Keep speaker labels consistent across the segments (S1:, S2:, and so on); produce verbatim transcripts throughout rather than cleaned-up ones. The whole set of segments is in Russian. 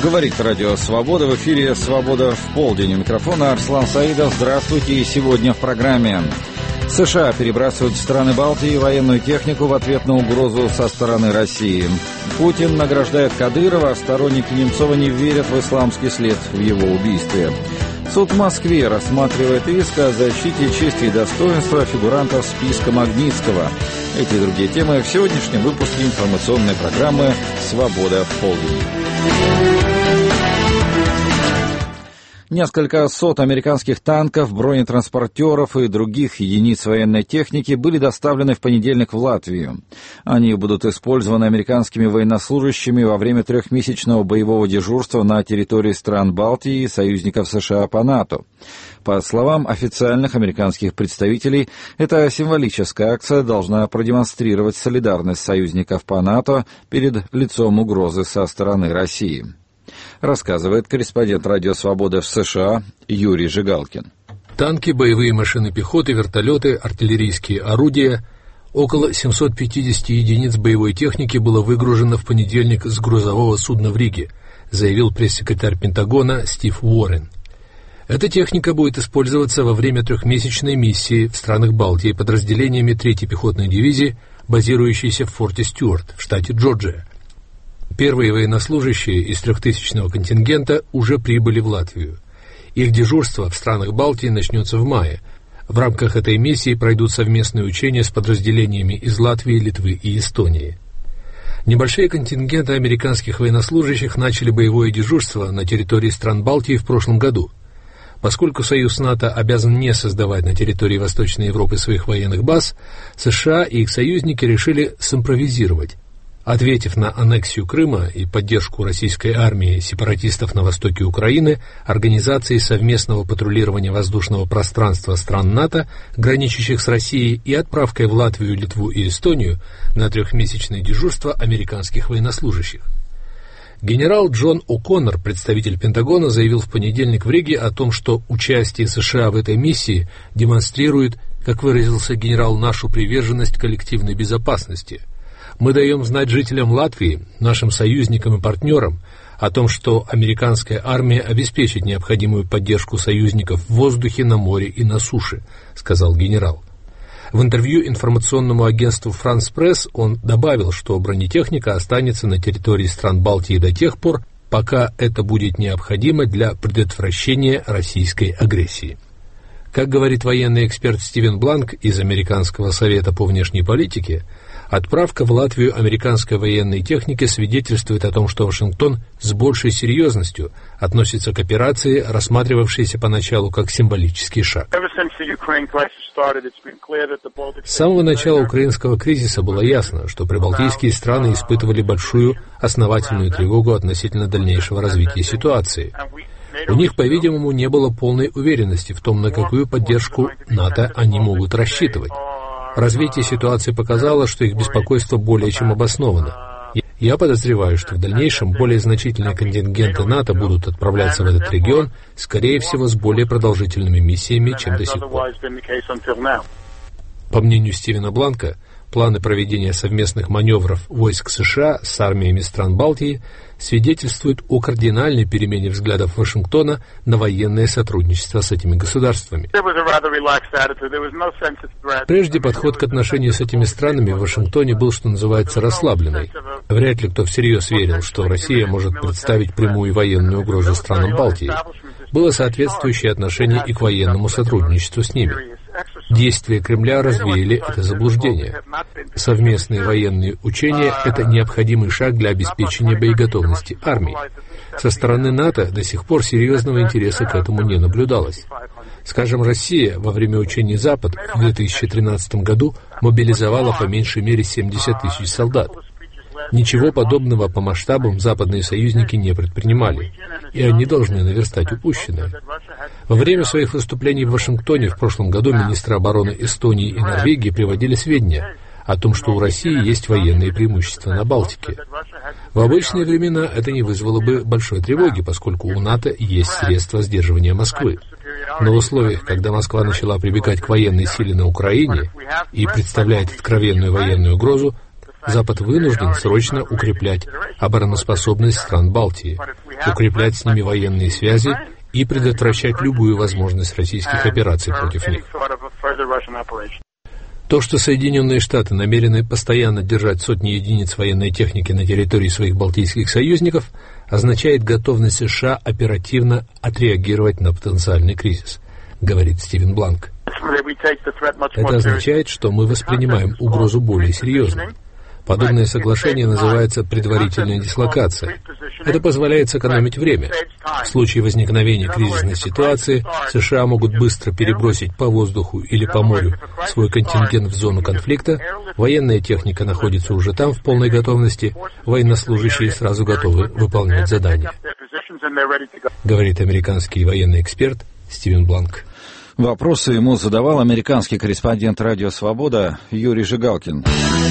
S1: Говорит Радио Свобода. В эфире «Свобода в полдень». У микрофона Арслан Саидов. Здравствуйте. И сегодня в программе. США перебрасывают в страны Балтии военную технику в ответ на угрозу со стороны России. Путин награждает Кадырова, а сторонники Немцова не верят в исламский след в его убийстве. Суд в Москве рассматривает иск о защите чести и достоинства фигурантов списка Магнитского. Эти и другие темы в сегодняшнем выпуске информационной программы «Свобода в полдень». Несколько сот американских танков, бронетранспортеров и других единиц военной техники были доставлены в понедельник в Латвию. Они будут использованы американскими военнослужащими во время трехмесячного боевого дежурства на территории стран Балтии и союзников США по НАТО. По словам официальных американских представителей, эта символическая акция должна продемонстрировать солидарность союзников по НАТО перед лицом угрозы со стороны России. Рассказывает корреспондент Радио Свобода в США Юрий Жигалкин.
S2: Танки, боевые машины пехоты, вертолеты, артиллерийские орудия. Около семьсот пятьдесят единиц боевой техники было выгружено в понедельник с грузового судна в Риге, заявил пресс-секретарь Пентагона Стив Уоррен. Эта техника будет использоваться во время трехмесячной миссии в странах Балтии подразделениями третьей пехотной дивизии, базирующейся в форте Стюарт в штате Джорджия. Первые военнослужащие из трехтысячного контингента уже прибыли в Латвию. Их дежурство в странах Балтии начнется в мае. В рамках этой миссии пройдут совместные учения с подразделениями из Латвии, Литвы и Эстонии. Небольшие контингенты американских военнослужащих начали боевое дежурство на территории стран Балтии в прошлом году. Поскольку Союз НАТО обязан не создавать на территории Восточной Европы своих военных баз, США и их союзники решили симпровизировать. Ответив на аннексию Крыма и поддержку российской армии сепаратистов на востоке Украины, организацией совместного патрулирования воздушного пространства стран НАТО, граничащих с Россией, и отправкой в Латвию, Литву и Эстонию на трехмесячное дежурство американских военнослужащих. Генерал Джон О'Коннор, представитель Пентагона, заявил в понедельник в Риге о том, что участие США в этой миссии демонстрирует, как выразился генерал, нашу приверженность коллективной безопасности. Мы даем знать жителям Латвии, нашим союзникам и партнерам, о том, что американская армия обеспечит необходимую поддержку союзников в воздухе, на море и на суше, сказал генерал. В интервью информационному агентству «Франс Пресс» он добавил, что бронетехника останется на территории стран Балтии до тех пор, пока это будет необходимо для предотвращения российской агрессии. Как говорит военный эксперт Стивен Бланк из Американского совета по внешней политике, отправка в Латвию американской военной техники свидетельствует о том, что Вашингтон с большей серьезностью относится к операции, рассматривавшейся поначалу как символический шаг. С самого начала украинского кризиса было ясно, что прибалтийские страны испытывали большую основательную тревогу относительно дальнейшего развития ситуации. У них, по-видимому, не было полной уверенности в том, на какую поддержку НАТО они могут рассчитывать. Развитие ситуации показало, что их беспокойство более чем обосновано. Я подозреваю, что в дальнейшем более значительные контингенты НАТО будут отправляться в этот регион, скорее всего, с более продолжительными миссиями, чем до сих пор. По мнению Стивена Бланка, планы проведения совместных маневров войск США с армиями стран Балтии свидетельствуют о кардинальной перемене взглядов Вашингтона на военное сотрудничество с этими государствами. Прежде подход к отношению с этими странами в Вашингтоне был, что называется, расслабленный. Вряд ли кто всерьез верил, что Россия может представить прямую военную угрозу странам Балтии. Было соответствующее отношение и к военному сотрудничеству с ними. Действия Кремля развеяли это заблуждение. Совместные военные учения – это необходимый шаг для обеспечения боеготовности армии. Со стороны НАТО до сих пор серьезного интереса к этому не наблюдалось. Скажем, Россия во время учений «Запад» в две тысячи тринадцатом году мобилизовала по меньшей мере семьдесят тысяч солдат. Ничего подобного по масштабам западные союзники не предпринимали, и они должны наверстать упущенное. Во время своих выступлений в Вашингтоне в прошлом году министры обороны Эстонии и Норвегии приводили сведения о том, что у России есть военные преимущества на Балтике. В обычные времена это не вызвало бы большой тревоги, поскольку у НАТО есть средства сдерживания Москвы. Но в условиях, когда Москва начала прибегать к военной силе на Украине и представляет откровенную военную угрозу, Запад вынужден срочно укреплять обороноспособность стран Балтии, укреплять с ними военные связи и предотвращать любую возможность российских операций против них. То, что Соединенные Штаты намерены постоянно держать сотни единиц военной техники на территории своих балтийских союзников, означает готовность США оперативно отреагировать на потенциальный кризис, говорит Стивен Бланк. Это означает, что мы воспринимаем угрозу более серьезно. Подобное соглашение называется предварительной дислокацией. Это позволяет сэкономить время. В случае возникновения кризисной ситуации США могут быстро перебросить по воздуху или по морю свой контингент в зону конфликта, военная техника находится уже там в полной готовности, военнослужащие сразу готовы выполнять задания, говорит американский военный эксперт Стивен Бланк.
S1: Вопросы ему задавал американский корреспондент «Радио Свобода» Юрий Жигалкин.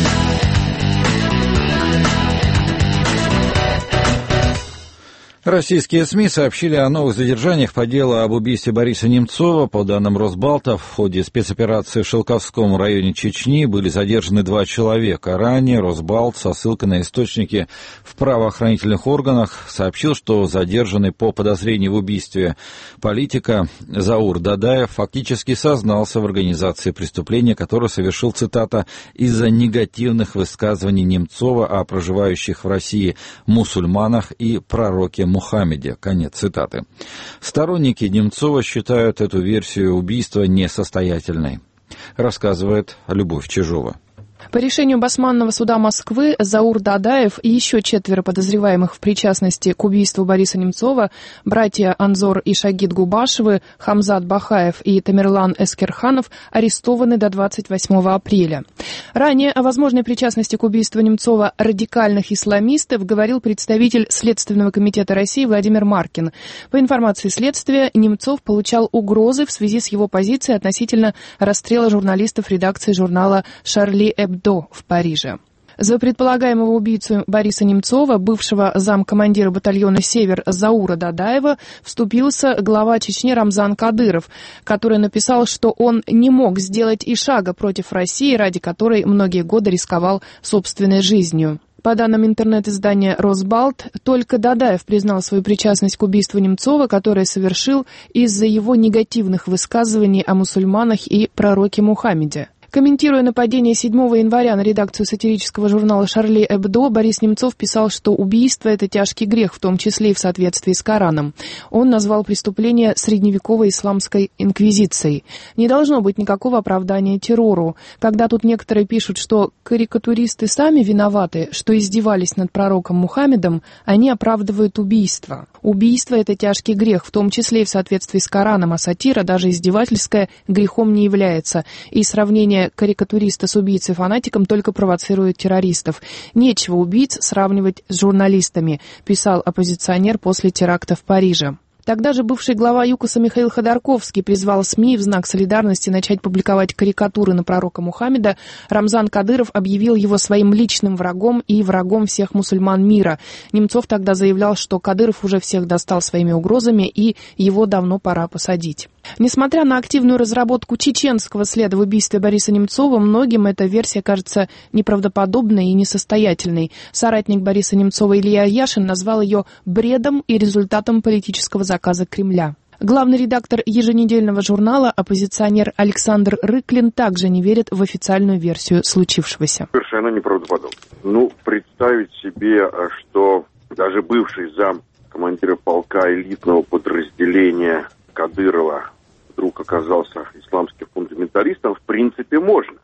S1: Российские СМИ сообщили о новых задержаниях по делу об убийстве Бориса Немцова. По данным Росбалта, в ходе спецоперации в Шелковском районе Чечни были задержаны два человека. Ранее Росбалт со ссылкой на источники в правоохранительных органах сообщил, что задержанный по подозрению в убийстве политика Заур Дадаев фактически сознался в организации преступления, которое совершил, цитата, «из-за негативных высказываний Немцова о проживающих в России мусульманах и пророке Мухаммеде». Конец цитаты. Сторонники Немцова считают эту версию убийства несостоятельной, рассказывает Любовь Чижова.
S3: По решению Басманного суда Москвы Заур Дадаев и еще четверо подозреваемых в причастности к убийству Бориса Немцова, братья Анзор и Шагид Губашевы, Хамзат Бахаев и Тамерлан Эскерханов, арестованы до двадцать восьмого апреля. Ранее о возможной причастности к убийству Немцова радикальных исламистов говорил представитель Следственного комитета России Владимир Маркин. По информации следствия, Немцов получал угрозы в связи с его позицией относительно расстрела журналистов редакции журнала «Шарли Эбдо» в Париже. За предполагаемого убийцу Бориса Немцова, бывшего замкомандира батальона «Север» Заура Дадаева, вступился глава Чечни Рамзан Кадыров, который написал, что он не мог сделать и шага против России, ради которой многие годы рисковал собственной жизнью. По данным интернет-издания «Росбалт», только Дадаев признал свою причастность к убийству Немцова, которое совершил из-за его негативных высказываний о мусульманах и пророке Мухаммеде. Комментируя нападение седьмого января на редакцию сатирического журнала «Шарли Эбдо», Борис Немцов писал, что убийство – это тяжкий грех, в том числе и в соответствии с Кораном. Он назвал преступление средневековой исламской инквизицией. Не должно быть никакого оправдания террору. Когда тут некоторые пишут, что карикатуристы сами виноваты, что издевались над пророком Мухаммедом, они оправдывают убийство. Убийство – это тяжкий грех, в том числе и в соответствии с Кораном, а сатира, даже издевательская, грехом не является. И сравнение карикатуриста с убийцей-фанатиком только провоцирует террористов. Нечего убийц сравнивать с журналистами, писал оппозиционер после теракта в Париже. Тогда же бывший глава ЮКОСа Михаил Ходорковский призвал СМИ в знак солидарности начать публиковать карикатуры на пророка Мухаммеда. Рамзан Кадыров объявил его своим личным врагом и врагом всех мусульман мира. Немцов тогда заявлял, что Кадыров уже всех достал своими угрозами и его давно пора посадить. Несмотря на активную разработку чеченского следа в убийстве Бориса Немцова, многим эта версия кажется неправдоподобной и несостоятельной. Соратник Бориса Немцова Илья Яшин назвал ее бредом и результатом политического заказа Кремля. Главный редактор еженедельного журнала, оппозиционер Александр Рыклин, также не верит в официальную версию случившегося.
S4: Совершенно неправдоподобно. Ну, представить себе, что даже бывший зам командира полка элитного подразделения Кадырова вдруг оказался исламским фундаменталистом, в принципе, можно.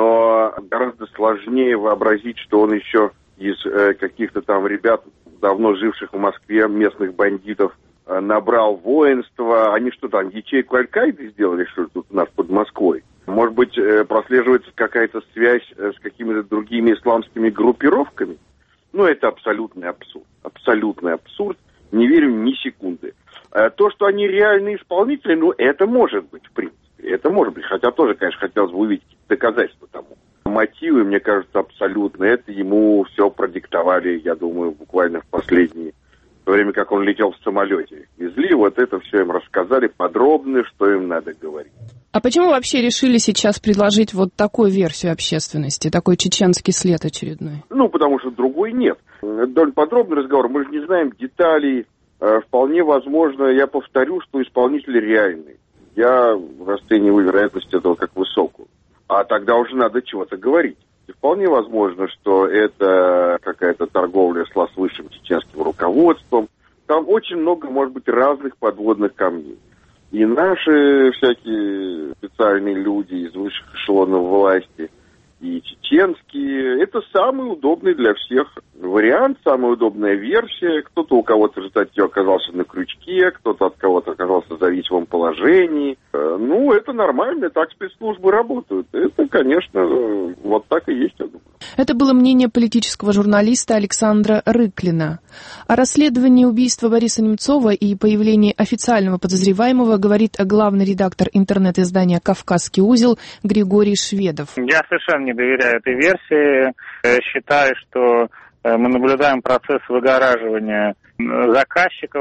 S4: Но гораздо сложнее вообразить, что он еще из э, каких-то там ребят, давно живших в Москве, местных бандитов, э, набрал воинство. Они что там, ячейку Аль-Каиды сделали, что ли, тут у нас под Москвой? Может быть, э, прослеживается какая-то связь э, с какими-то другими исламскими группировками? Ну, это абсолютный абсурд. Абсолютный абсурд. Не верю ни секунды. То, что они реальные исполнители, ну, это может быть, в принципе. Это может быть. Хотя тоже, конечно, хотелось бы увидеть доказательства тому. Мотивы, мне кажется, абсолютно. Это ему все продиктовали, я думаю, буквально в последние... В то время, как он летел в самолете. Везли, вот это все им рассказали подробно, что им надо говорить.
S3: А почему вообще решили сейчас предложить вот такую версию общественности, такой чеченский след очередной?
S4: Ну, потому что другой нет. Довольно подробный разговор, мы же не знаем деталей. Вполне возможно, я повторю, что исполнитель реальный. Я расцениваю вероятность этого как высокую. А тогда уже надо чего-то говорить. И вполне возможно, что это какая-то торговля с высшим чеченским руководством. Там очень много, может быть, разных подводных камней. И наши всякие специальные люди из высших эшелонов власти, и чеченские, это самый удобный для всех вариант, самая удобная версия. Кто-то у кого-то в результате оказался на крючке, кто-то от кого-то оказался в зависимом положении. Ну, это нормально, так спецслужбы работают. Это, конечно, вот так и есть, я думаю.
S3: Это было мнение политического журналиста Александра Рыклина. О расследовании убийства Бориса Немцова и появлении официального подозреваемого говорит главный редактор интернет-издания «Кавказский узел» Григорий Шведов.
S5: Я совершенно не доверяю этой версии. Считаю, что мы наблюдаем процесс выгораживания заказчиков.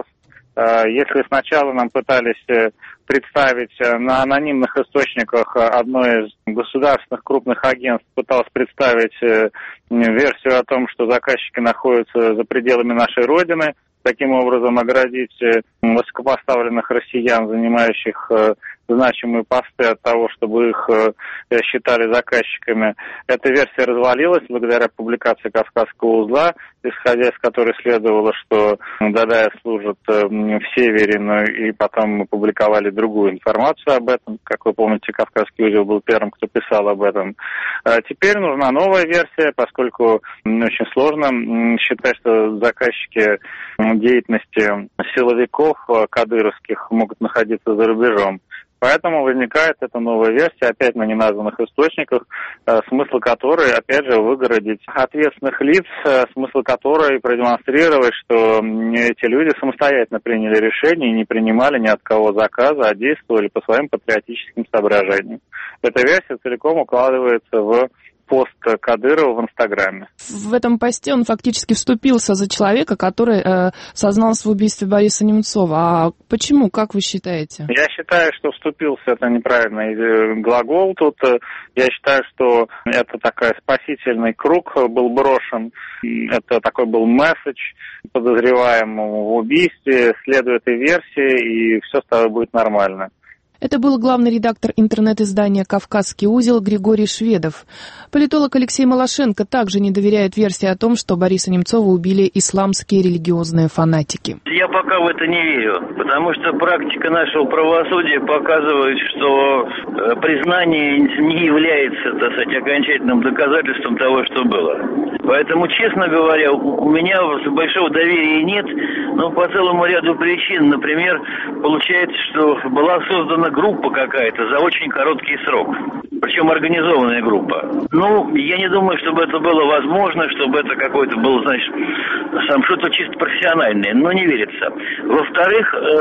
S5: Если сначала нам пытались представить на анонимных источниках, одно из государственных крупных агентств пыталось представить версию о том, что заказчики находятся за пределами нашей Родины, таким образом оградить высокопоставленных россиян, занимающих значимые посты, от того, чтобы их считали заказчиками. Эта версия развалилась благодаря публикации «Кавказского узла», исходя из которой следовало, что Дадаев служит в Севере, ну, и потом мы публиковали другую информацию об этом. Как вы помните, «Кавказский узел» был первым, кто писал об этом. А теперь нужна новая версия, поскольку очень сложно считать, что заказчики деятельности силовиков кадыровских могут находиться за рубежом. Поэтому возникает эта новая версия, опять на неназванных источниках, смысл которой, опять же, выгородить ответственных лиц, смысл которой продемонстрировать, что эти люди самостоятельно приняли решение и не принимали ни от кого заказа, а действовали по своим патриотическим соображениям. Эта версия целиком укладывается в пост Кадырова в Инстаграме.
S3: В этом посте он фактически вступился за человека, который э, сознался в убийстве Бориса Немцова. А почему, как вы считаете?
S5: Я считаю, что вступился — это неправильный глагол. Тут я считаю, что это такой спасительный круг был брошен. Это такой был месседж подозреваемому в убийстве. Следуй этой версии, и все с тобой будет нормально.
S3: Это был главный редактор интернет-издания «Кавказский узел» Григорий Шведов. Политолог Алексей Малашенко также не доверяет версии о том, что Бориса Немцова убили исламские религиозные фанатики.
S6: Я пока в это не верю, потому что практика нашего правосудия показывает, что признание не является, так сказать, окончательным доказательством того, что было. Поэтому, честно говоря, у меня большого доверия нет, но по целому ряду причин. Например, получается, что была создана группа какая-то за очень короткий срок, причем организованная группа. Ну, я не думаю, чтобы это было возможно, чтобы это какой-то был, значит, сам что-то чисто профессиональное, но не верится. Во-вторых,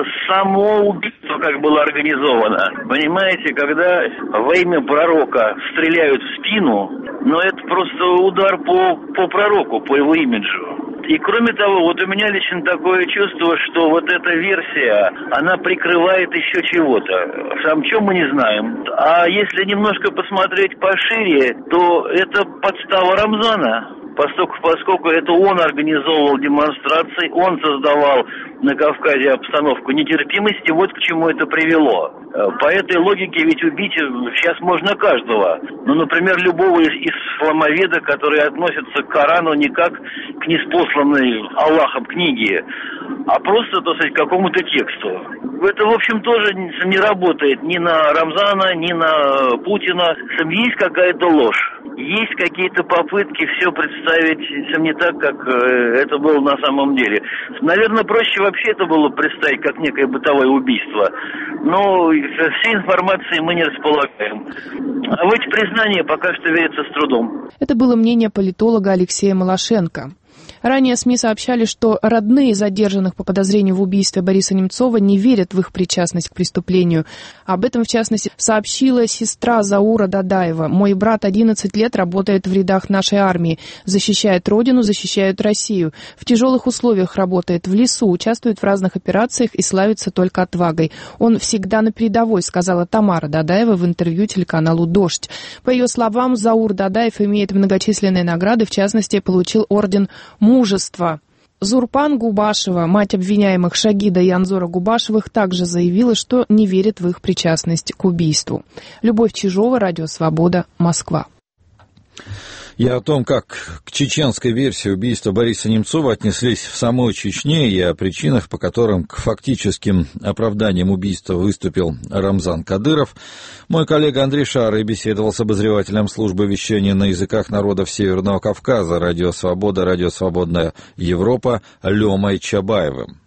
S6: само убийство как было организовано. Понимаете, когда во имя пророка стреляют в спину, ну, это просто удар по, по пророку, по его имиджу. И кроме того, вот у меня лично такое чувство, что вот эта версия, она прикрывает еще чего-то. Сам чем мы не знаем. А если немножко посмотреть пошире, то это подстава Рамзана. Поскольку, поскольку это он организовывал демонстрации, он создавал на Кавказе обстановку нетерпимости, вот к чему это привело. По этой логике ведь убить сейчас можно каждого. Ну, например, любого из, из исламоведа, который относится к Корану не как к ниспосланной Аллахом книге, а просто, так сказать, к какому-то тексту. Это, в общем, тоже не работает ни на Рамзана, ни на Путина. Есть какая-то ложь. Есть какие-то попытки все представить не так, как это было на самом деле. Наверное, проще вообще это было представить как некое бытовое убийство. Но всей информации мы не располагаем. А в эти признания пока что верится с трудом.
S3: Это было мнение политолога Алексея Малашенко. Ранее СМИ сообщали, что родные задержанных по подозрению в убийстве Бориса Немцова не верят в их причастность к преступлению. Об этом, в частности, сообщила сестра Заура Дадаева. «Мой брат одиннадцать лет работает в рядах нашей армии, защищает родину, защищает Россию. В тяжелых условиях работает, в лесу, участвует в разных операциях и славится только отвагой. Он всегда на передовой», сказала Тамара Дадаева в интервью телеканалу «Дождь». По ее словам, Заур Дадаев имеет многочисленные награды, в частности, получил орден мужества. Зурпан Губашева, мать обвиняемых Шагида и Анзора Губашевых, также заявила, что не верит в их причастность к убийству. Любовь Чижова, Радио Свобода, Москва.
S1: И о том, как к чеченской версии убийства Бориса Немцова отнеслись в самой Чечне, и о причинах, по которым к фактическим оправданиям убийства выступил Рамзан Кадыров, мой коллега Андрей Шарый беседовал с обозревателем службы вещания на языках народов Северного Кавказа, Радио Свобода, Радио Свободная Европа, Лёмой Чабаевым.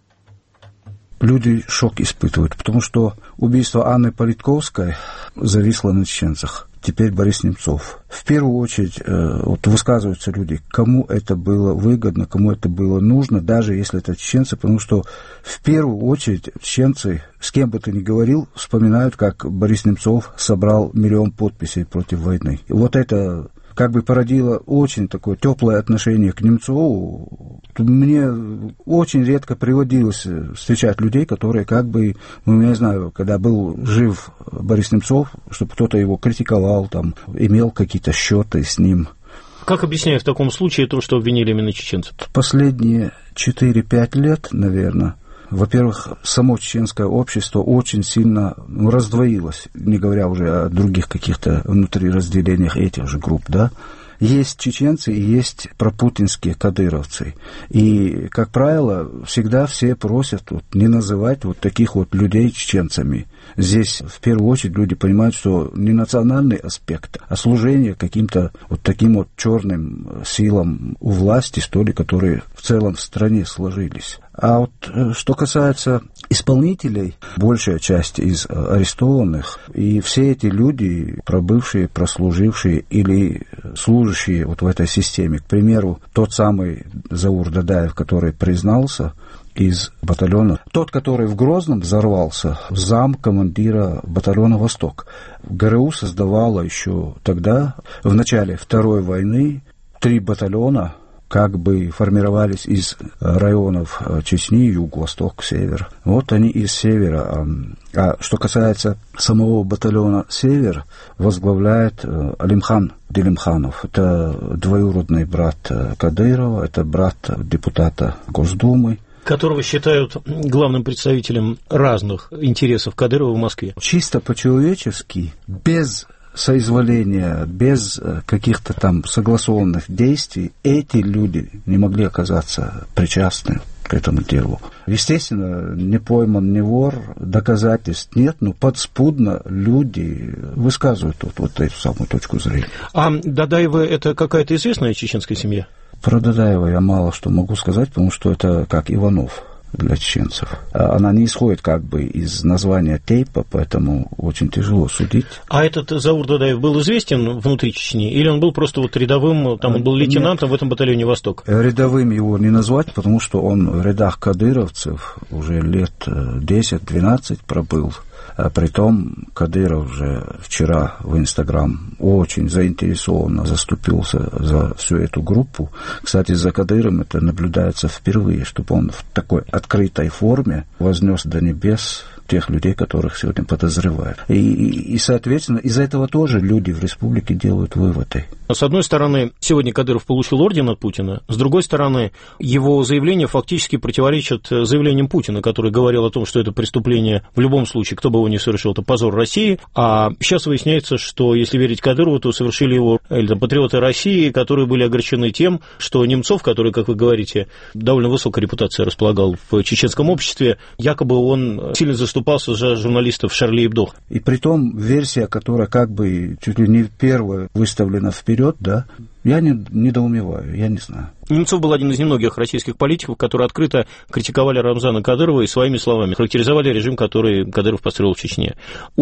S7: Люди шок испытывают, потому что убийство Анны Политковской зависло на чеченцах. Теперь Борис Немцов. В первую очередь э, вот высказываются люди, кому это было выгодно, кому это было нужно, даже если это чеченцы, потому что в первую очередь чеченцы, с кем бы ты ни говорил, вспоминают, как Борис Немцов собрал миллион подписей против войны. И вот это как бы породило очень такое теплое отношение к Немцову. Мне очень редко приводилось встречать людей, которые как бы, ну, я не знаю, когда был жив Борис Немцов, чтобы кто-то его критиковал, там, имел какие-то счеты с ним.
S8: Как объясняют в таком случае то, что обвинили именно чеченцев?
S7: Последние четыре-пять лет, наверное, во-первых, само чеченское общество очень сильно ну, раздвоилось, не говоря уже о других каких-то внутриразделениях этих же групп, да. Есть чеченцы и есть пропутинские кадыровцы. И, как правило, всегда все просят вот, не называть вот таких вот людей чеченцами. Здесь, в первую очередь, люди понимают, что не национальный аспект, а служение каким-то вот таким вот черным силам у власти, что ли, которые в целом в стране сложились. А вот что касается исполнителей, большая часть из арестованных, и все эти люди, пробывшие, прослужившие или служащие вот в этой системе, к примеру, тот самый Заур Дадаев, который признался из батальона, тот, который в Грозном взорвался, зам командира батальона «Восток». ГРУ создавала еще тогда, в начале Второй войны, три батальона, как бы формировались из районов Чечни, юг, восток, север. Вот они из севера. А что касается самого батальона «Север», возглавляет Алимхан Делимханов. Это двоюродный брат Кадырова, это брат депутата Госдумы,
S8: которого считают главным представителем разных интересов Кадырова в Москве.
S7: Чисто по-человечески, без соизволения, без каких-то там согласованных действий, эти люди не могли оказаться причастны к этому делу. Естественно, не пойман, не вор, доказательств нет, но подспудно люди высказывают вот, вот эту самую точку зрения.
S8: А Дадаевы — это какая-то известная чеченская семья?
S7: Про Дадаева я мало что могу сказать, потому что это как Иванов для чеченцев. Она не исходит как бы из названия тейпа, поэтому очень тяжело судить.
S8: А этот Заур Дадаев был известен внутри Чечни, или он был просто вот рядовым, там он был лейтенантом Нет. в этом батальоне «Восток»?
S7: Рядовым его не назвать, потому что он в рядах кадыровцев уже лет десять-двенадцать пробыл. А притом Кадыров же вчера в Инстаграм очень заинтересованно заступился за всю эту группу. Кстати, за Кадыром это наблюдается впервые, чтобы он в такой открытой форме вознес до небес тех людей, которых сегодня подозревают. И, и, и, соответственно, из-за этого тоже люди в республике делают выводы.
S8: С одной стороны, сегодня Кадыров получил орден от Путина, с другой стороны, его заявление фактически противоречит заявлениям Путина, который говорил о том, что это преступление в любом случае, кто бы его ни совершил, это позор России, а сейчас выясняется, что, если верить Кадырову, то совершили его или, там, патриоты России, которые были огорчены тем, что Немцов, который, как вы говорите, довольно высокая репутация располагал в чеченском обществе, якобы он сильно заступался за журналистов Шарли Эбдо.
S7: И притом версия, которая как бы чуть ли не первая выставлена вперед, да, я не, недоумеваю, я не знаю.
S8: Немцов был один из немногих российских политиков, которые открыто критиковали Рамзана Кадырова и своими словами характеризовали режим, который Кадыров построил в Чечне.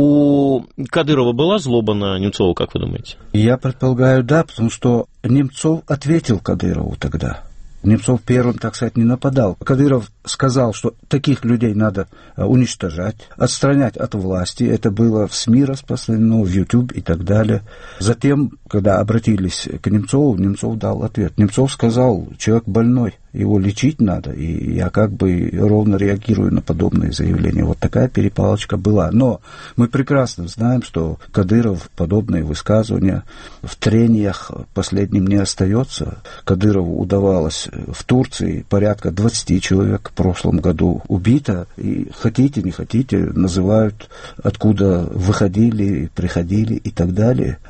S8: У Кадырова была злоба на Немцова, как вы думаете?
S7: Я предполагаю, да, потому что Немцов ответил Кадырову тогда. Немцов первым, так сказать, не нападал. Кадыров сказал, что таких людей надо уничтожать, отстранять от власти. Это было в СМИ распространено, в YouTube и так далее. Затем, когда обратились к Немцову, Немцов дал ответ. Немцов сказал, человек больной, его лечить надо, и я как бы ровно реагирую на подобные заявления. Вот такая перепалочка была. Но мы прекрасно знаем, что Кадыров подобные высказывания в трениях последним не остается. Кадырову удавалось в Турции порядка двадцать человек в прошлом году убито, и хотите, не хотите, называют, откуда выходили, приходили и так далее.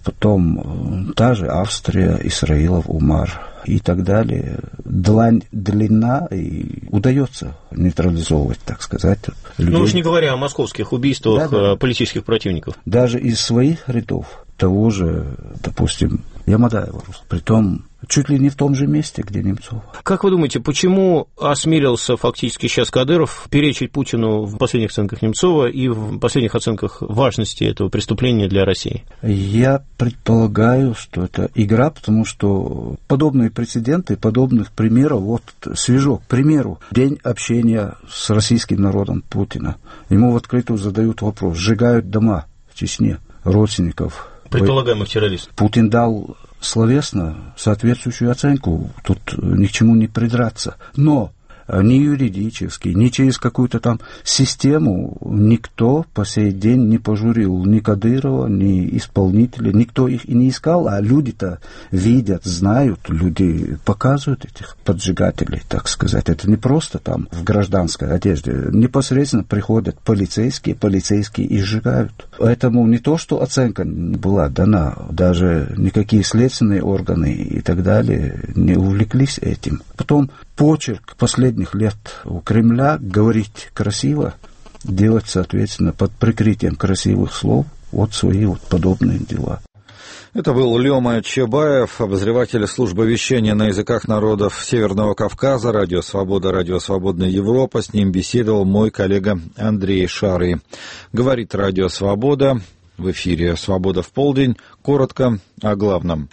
S7: Потом та же Австрия, Исраилов Умар и так далее. Длань длинна, и удается нейтрализовывать, так сказать, людей.
S8: Ну, уж не говоря о московских убийствах
S7: да, да.
S8: политических противников.
S7: Даже из своих рядов того же, допустим, Ямадаева, притом чуть ли не в том же месте, где Немцов.
S8: Как вы думаете, почему осмелился фактически сейчас Кадыров перечить Путину в последних оценках Немцова и в последних оценках важности этого преступления для России?
S7: Я предполагаю, что это игра, потому что подобные прецеденты, подобных примеров, вот свежо, к примеру, день общения с российским народом Путина. Ему в открытую задают вопрос, сжигают дома в Чечне родственников
S8: предполагаемых террористов.
S7: Путин дал словесно соответствующую оценку, тут ни к чему не придраться. Но ни юридически, ни через какую-то там систему никто по сей день не пожурил ни Кадырова, ни исполнителей, никто их и не искал, а люди-то видят, знают, люди показывают этих поджигателей, так сказать. Это не просто там в гражданской одежде, непосредственно приходят полицейские, полицейские и сжигают. Поэтому не то, что оценка была дана, даже никакие следственные органы и так далее не увлеклись этим. Потом почерк последних лет у Кремля говорить красиво, делать, соответственно, под прикрытием красивых слов вот свои вот подобные дела.
S1: Это был Лёма Чебаев, обозреватель службы вещания на языках народов Северного Кавказа, Радио Свобода, Радио Свободная Европа. С ним беседовал мой коллега Андрей Шары. Говорит Радио Свобода. В эфире «Свобода в полдень». Коротко о главном.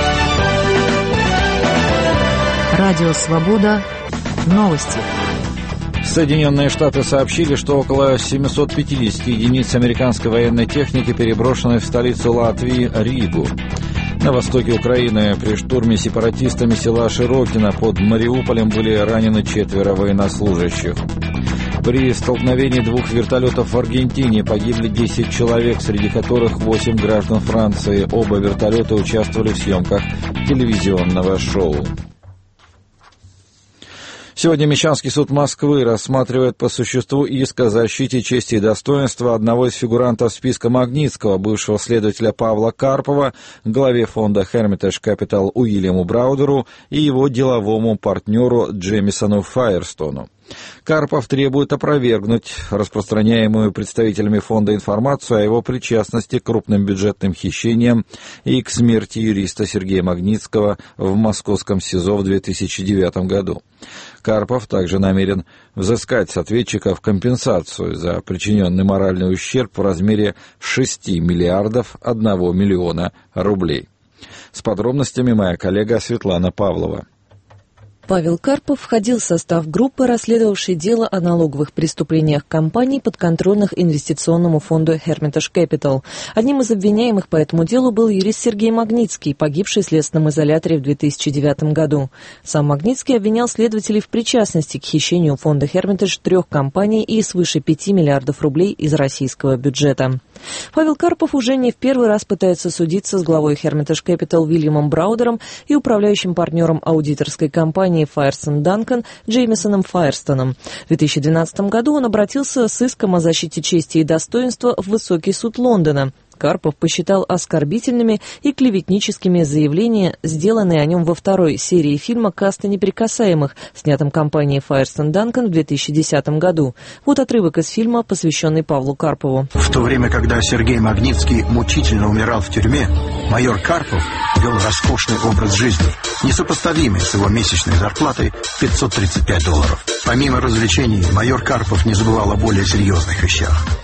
S9: Радио «Свобода». Новости.
S1: Соединенные Штаты сообщили, что около семьсот пятьдесят единиц американской военной техники переброшены в столицу Латвии Ригу. На востоке Украины при штурме сепаратистами села Широкино под Мариуполем были ранены четверо военнослужащих. При столкновении двух вертолетов в Аргентине погибли десять человек, среди которых восемь граждан Франции. Оба вертолета участвовали в съемках телевизионного шоу. Сегодня Мещанский суд Москвы рассматривает по существу иск о защите чести и достоинства одного из фигурантов списка Магнитского, бывшего следователя Павла Карпова, главе фонда Hermitage Capital Уильяму Браудеру и его деловому партнеру Джемисону Файерстону. Карпов требует опровергнуть распространяемую представителями фонда информацию о его причастности к крупным бюджетным хищениям и к смерти юриста Сергея Магнитского в московском СИЗО в две тысячи девятом году. Карпов также намерен взыскать с ответчиков компенсацию за причиненный моральный ущерб в размере шести миллиардов одного миллиона рублей. С подробностями моя коллега Светлана Павлова.
S10: Павел Карпов входил в состав группы, расследовавшей дело о налоговых преступлениях компаний, подконтрольных инвестиционному фонду Hermitage Capital. Одним из обвиняемых по этому делу был юрист Сергей Магнитский, погибший в следственном изоляторе в две тысячи девятом году. Сам Магнитский обвинял следователей в причастности к хищению фонда Hermitage трех компаний и свыше пяти миллиардов рублей из российского бюджета. Павел Карпов уже не в первый раз пытается судиться с главой Hermitage Capital Уильямом Браудером и управляющим партнером аудиторской компании Файерстон Данкан Джеймисоном Файерстоном. В две тысячи двенадцатом году он обратился с иском о защите чести и достоинства в Высокий суд Лондона. Карпов посчитал оскорбительными и клеветническими заявления, сделанные о нем во второй серии фильма «Каста неприкасаемых», снятом компанией Файерстон Данкан в две тысячи десятом году. Вот отрывок из фильма, посвященный Павлу Карпову.
S11: В то время, когда Сергей Магнитский мучительно умирал в тюрьме, майор Карпов вел роскошный образ жизни, несопоставимый с его месячной зарплатой пятьсот тридцать пять долларов. Помимо развлечений, майор Карпов не забывал о более серьезных вещах.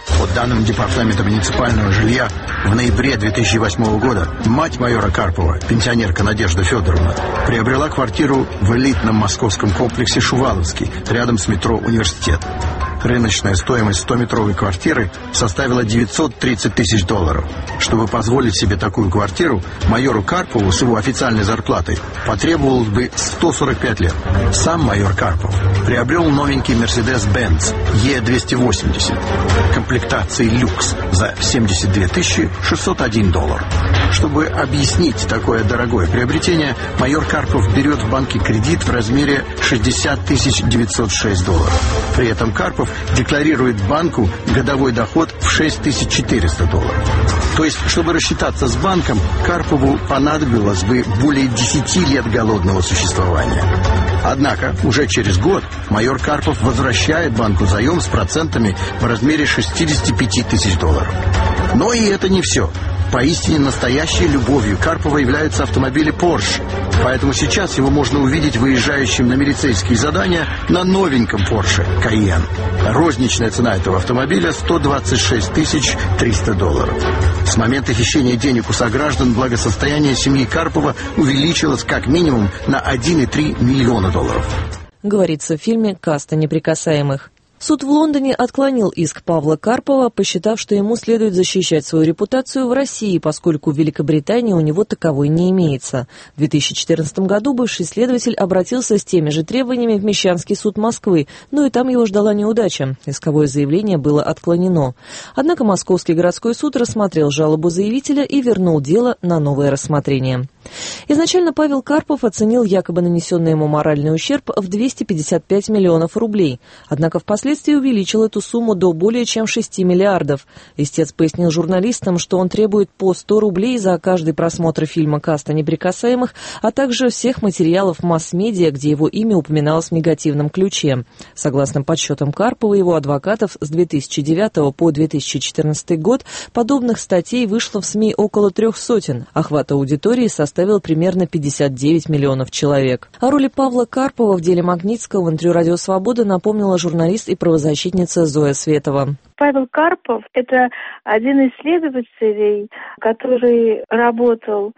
S11: По данным Департамента муниципального жилья, в ноябре две тысячи восьмого года мать майора Карпова, пенсионерка Надежда Федоровна, приобрела квартиру в элитном московском комплексе «Шуваловский», рядом с метро «Университет». Рыночная стоимость стометровой квартиры составила девятьсот тридцать тысяч долларов. Чтобы позволить себе такую квартиру, майору Карпову с его официальной зарплатой потребовалось бы сто сорок пять лет. Сам майор Карпов приобрел новенький Mercedes-Benz Е двести восемьдесят комплектации люкс за семьдесят две тысячи шестьсот один доллар. Чтобы объяснить такое дорогое приобретение, майор Карпов берет в банке кредит в размере шестьдесят тысяч девятьсот шесть долларов. При этом Карпов декларирует банку годовой доход в шесть тысяч четыреста долларов. То есть, чтобы рассчитаться с банком, Карпову понадобилось бы более десяти лет голодного существования. Однако, уже через год майор Карпов возвращает банку заем с процентами в размере шестьдесят пять тысяч долларов. Но и это не все. Поистине настоящей любовью Карпова являются автомобили Porsche. Поэтому сейчас его можно увидеть выезжающим на милицейские задания на новеньком Porsche Cayenne. Розничная цена этого автомобиля сто двадцать шесть тысяч триста долларов. С момента хищения денег у сограждан благосостояние семьи Карпова увеличилось как минимум на один целых три миллиона долларов.
S10: Говорится в фильме «Каста неприкасаемых». Суд в Лондоне отклонил иск Павла Карпова, посчитав, что ему следует защищать свою репутацию в России, поскольку в Великобритании у него таковой не имеется. В две тысячи четырнадцатом году бывший следователь обратился с теми же требованиями в Мещанский суд Москвы, но и там его ждала неудача. Исковое заявление было отклонено. Однако Московский городской суд рассмотрел жалобу заявителя и вернул дело на новое рассмотрение. Изначально Павел Карпов оценил якобы нанесенный ему моральный ущерб в двести пятьдесят пять миллионов рублей. Однако впоследствии увеличил эту сумму до более чем шести миллиардов. Истец пояснил журналистам, что он требует по сто рублей за каждый просмотр фильма «Каста неприкасаемых», а также всех материалов масс-медиа, где его имя упоминалось в негативном ключе. Согласно подсчетам Карпова и его адвокатов, с две тысячи девятого по две тысячи четырнадцатый год подобных статей вышло в СМИ около трех сотен. Охват аудитории составил примерно пятьдесят девять миллионов человек. О роли Павла Карпова в деле Магнитского в интервью «Радио Свобода» напомнила журналист и правозащитница Зоя Светова.
S12: Павел Карпов – это один из следователей, который работал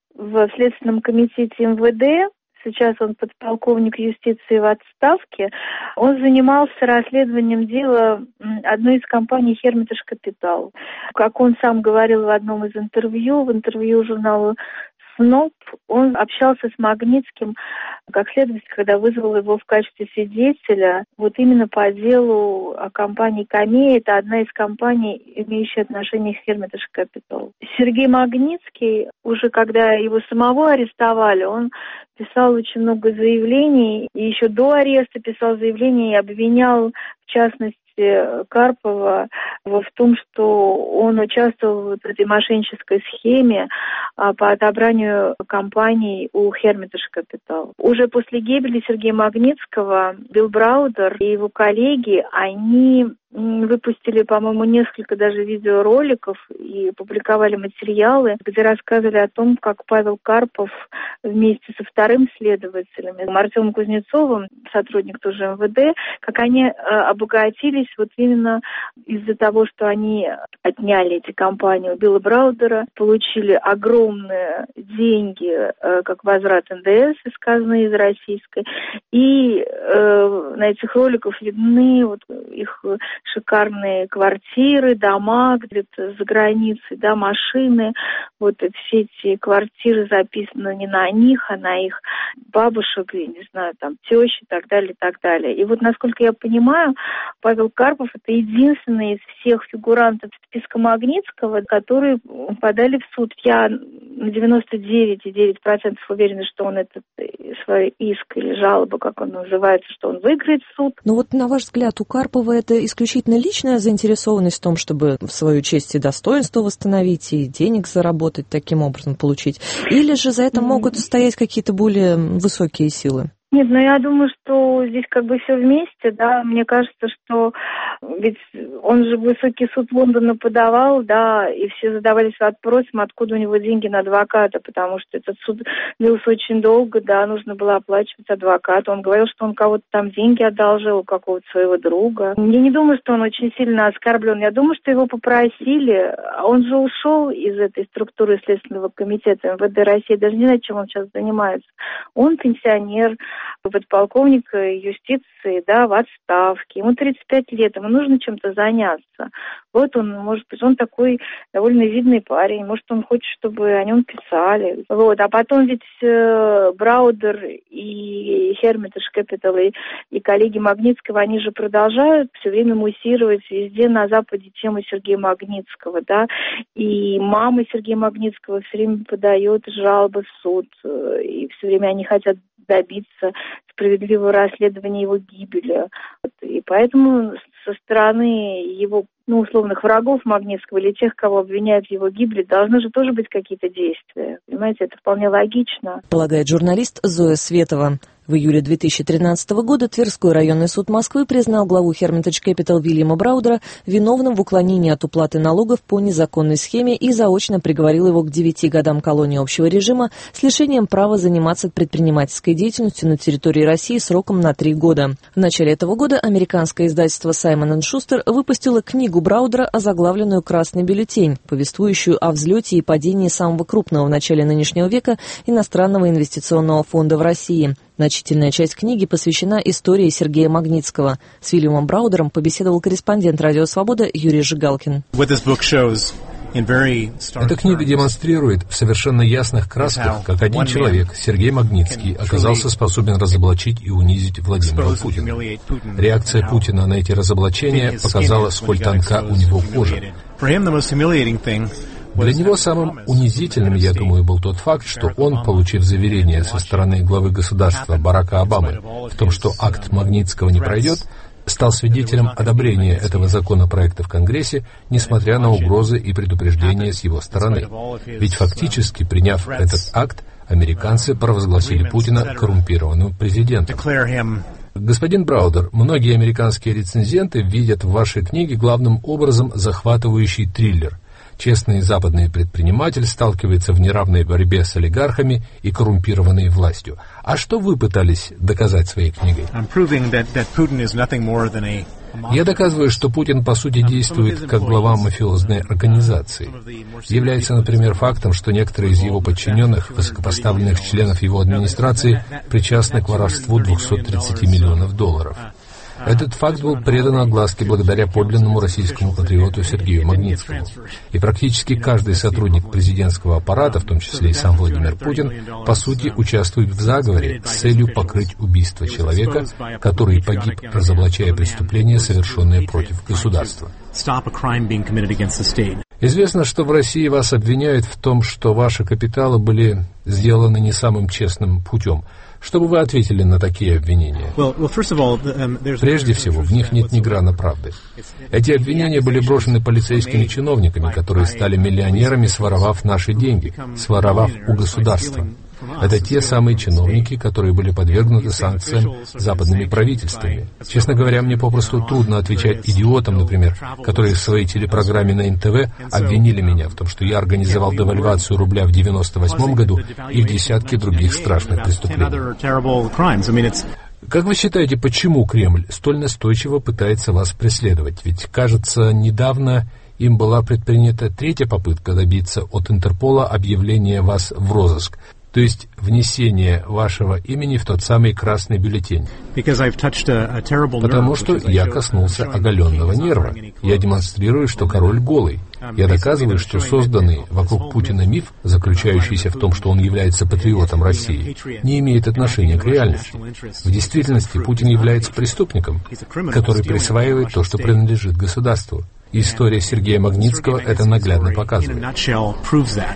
S12: в Следственном комитете эм вэ дэ. Сейчас он подполковник юстиции в отставке. Он занимался расследованием дела одной из компаний «Hermitage Capital». Как он сам говорил в одном из интервью, в интервью журналу СНОП, он общался с Магнитским как следователь, когда вызвал его в качестве свидетеля, вот именно по делу о компании «Камея». Это одна из компаний, имеющая отношение к Hermitage Capital. Сергей Магнитский, уже когда его самого арестовали, он писал очень много заявлений, и еще до ареста писал заявления и обвинял, в частности, Карпова в том, что он участвовал в этой мошеннической схеме по отобранию компаний у Hermitage Capital. Уже после гибели Сергея Магнитского Билл Браудер и его коллеги, они выпустили, по-моему, несколько даже видеороликов и публиковали материалы, где рассказывали о том, как Павел Карпов вместе со вторым следователем, Артемом Кузнецовым, сотрудник тоже эм вэ дэ, как они обогатились вот именно из-за того, что они отняли эти компании у Билла Браудера, получили огромные деньги, как возврат эн дэ эс, сказанные из российской, и э, на этих роликах видны вот их шикарные квартиры, дома где-то за границей, да, машины. Вот все эти квартиры записаны не на них, а на их бабушек, я не знаю, там, тещи и так далее, и так далее. И вот, насколько я понимаю, Павел Карпов – это единственный из всех фигурантов списка Магнитского, которые подали в суд. Я на девяносто девять целых девять десятых процента уверена, что он этот свой иск или жалобу, как он называется, что он выиграет суд.
S10: Ну вот, на ваш взгляд, у Карпова это исключительно личная заинтересованность в том, чтобы свою честь и достоинство восстановить, и денег заработать, таким образом получить? Или же за это могут стоять какие-то более высокие силы?
S12: Нет, но я думаю, что здесь как бы все вместе, да, мне кажется, что ведь он же в высокий суд Лондона подавал, да, и все задавались вопросом, откуда у него деньги на адвоката, потому что этот суд длился очень долго, да, нужно было оплачивать адвоката. Он говорил, что он кого-то там деньги одолжил, у какого-то своего друга. Я не думаю, что он очень сильно оскорблен. Я думаю, что его попросили. Он же ушел из этой структуры Следственного комитета эм вэ дэ России. Даже не знаю, чем он сейчас занимается. Он пенсионер, подполковник юстиции, да, в отставке. Ему тридцать пять лет, ему нужно чем-то заняться. Вот он, может быть, он такой довольно видный парень. Может, он хочет, чтобы о нем писали. Вот. А потом ведь э, Браудер и Hermitage Capital и, и коллеги Магнитского, они же продолжают все время муссировать везде на Западе тему Сергея Магнитского, да. И мама Сергея Магнитского все время подает жалобы в суд. И все время они хотят добиться справедливого расследования его гибели. И поэтому со стороны его, ну, условных врагов Магнитского или тех, кого обвиняют в его гибели, должны же тоже быть какие-то действия. Понимаете, это вполне логично.
S10: Полагает журналист Зоя Светова. В июле две тысячи тринадцатого года Тверской районный суд Москвы признал главу Hermitage Capital Вильяма Браудера виновным в уклонении от уплаты налогов по незаконной схеме и заочно приговорил его к девяти годам колонии общего режима с лишением права заниматься предпринимательской деятельностью на территории России сроком на три года. В начале этого года американское издательство Саймон энд Шустер выпустило книгу Браудера, озаглавленную «Красный бюллетень», повествующую о взлете и падении самого крупного в начале нынешнего века иностранного инвестиционного фонда в России. Значительная часть книги посвящена истории Сергея Магнитского. С Вильямом Браудером побеседовал корреспондент «Радио Свобода» Юрий Жигалкин.
S2: Эта книга демонстрирует в совершенно ясных красках, как один человек, Сергей Магнитский, оказался способен разоблачить и унизить Владимира Путина. Реакция Путина на эти разоблачения показала, сколь тонка у него кожа. Для него самым унизительным, я думаю, был тот факт, что он, получив заверение со стороны главы государства Барака Обамы в том, что акт Магнитского не пройдет, стал свидетелем одобрения этого законопроекта в Конгрессе, несмотря на угрозы и предупреждения с его стороны. Ведь фактически, приняв этот акт, американцы провозгласили Путина коррумпированным президентом. Господин Браудер, многие американские рецензенты видят в вашей книге главным образом захватывающий триллер. Честный западный предприниматель сталкивается в неравной борьбе с олигархами и коррумпированной властью. А что вы пытались доказать своей книгой? Я доказываю, что Путин, по сути, действует как глава мафиозной организации. Является, например, фактом, что некоторые из его подчиненных, высокопоставленных членов его администрации, причастны к воровству двухсот тридцати миллионов долларов. Этот факт был предан огласке благодаря подлинному российскому патриоту Сергею Магнитскому. И практически каждый сотрудник президентского аппарата, в том числе и сам Владимир Путин, по сути, участвует в заговоре с целью покрыть убийство человека, который погиб, разоблачая преступления, совершенные против государства. Известно, что в России вас обвиняют в том, что ваши капиталы были сделаны не самым честным путем. Что бы вы ответили на такие обвинения? Прежде всего, в них нет ни грана правды. Эти обвинения были брошены полицейскими чиновниками, которые стали миллионерами, своровав наши деньги, своровав у государства. Это те самые чиновники, которые были подвергнуты санкциям западными правительствами. Честно говоря, мне попросту трудно отвечать идиотам, например, которые в своей телепрограмме на эн тэ вэ обвинили меня в том, что я организовал девальвацию рубля в девяносто восьмом году и в десятке других страшных преступлений. Как вы считаете, почему Кремль столь настойчиво пытается вас преследовать? Ведь, кажется, недавно им была предпринята третья попытка добиться от Интерпола объявления вас в розыск, то есть внесение вашего имени в тот самый красный бюллетень. Потому что я коснулся оголенного нерва. Я демонстрирую, что король голый. Я доказываю, что созданный вокруг Путина миф, заключающийся в том, что он является патриотом России, не имеет отношения к реальности. В действительности Путин является преступником, который присваивает то, что принадлежит государству. История Сергея Магнитского это наглядно показывает.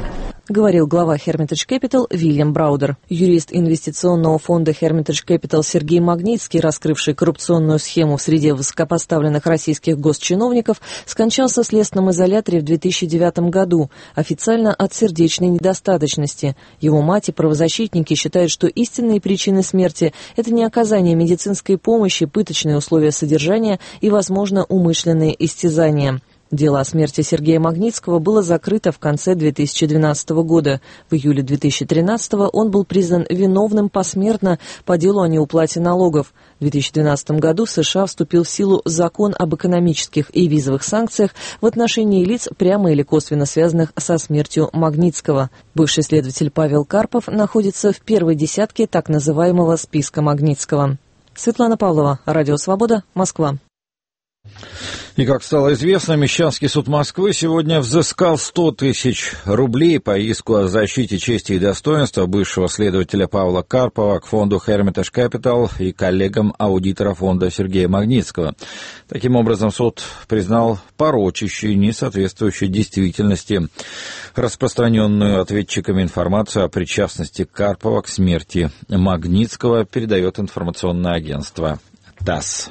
S10: говорил глава Hermitage Capital Вильям Браудер. Юрист инвестиционного фонда Hermitage Capital Сергей Магнитский, раскрывший коррупционную схему в среде высокопоставленных российских госчиновников, скончался в следственном изоляторе в две тысячи девятом году, официально от сердечной недостаточности. Его мать и правозащитники считают, что истинные причины смерти – это не оказание медицинской помощи, пыточные условия содержания и, возможно, умышленные истязания. Дело о смерти Сергея Магнитского было закрыто в конце две тысячи двенадцатого года. В июле две тысячи тринадцатого он был признан виновным посмертно по делу о неуплате налогов. В две тысячи двенадцатом году в США вступил в силу закон об экономических и визовых санкциях в отношении лиц, прямо или косвенно связанных со смертью Магнитского. Бывший следователь Павел Карпов находится в первой десятке так называемого списка Магнитского. Светлана Павлова, Радио Свобода, Москва.
S1: И, как стало известно, Мещанский суд Москвы сегодня взыскал сто тысяч рублей по иску о защите чести и достоинства бывшего следователя Павла Карпова к фонду Hermitage Capital и коллегам аудитора фонда Сергея Магнитского. Таким образом, суд признал порочащей, несоответствующей действительности распространенную ответчиками информацию о причастности Карпова к смерти Магнитского, передает информационное агентство ТАСС.